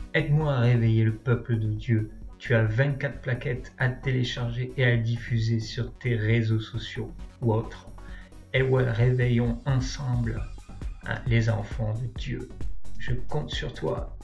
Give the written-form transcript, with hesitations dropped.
Aide-moi à réveiller le peuple de Dieu. Tu as 24 plaquettes à télécharger et à diffuser sur tes réseaux sociaux ou autres. Et ouais, réveillons ensemble les enfants de Dieu. Je compte sur toi.